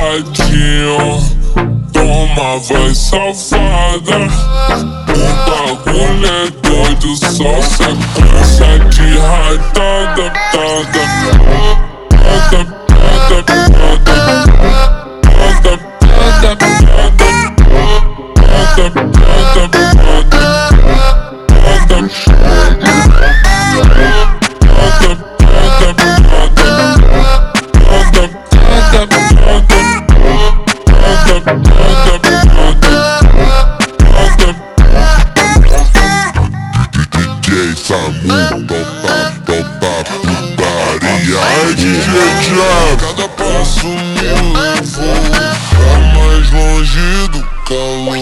ladinho. Toma, vai safada. O bagulho é doido, só sequência de ratada, DJ Samu, topa putaria. Ai, DJ Jab, cada passo meu vou pra mais longe do calor.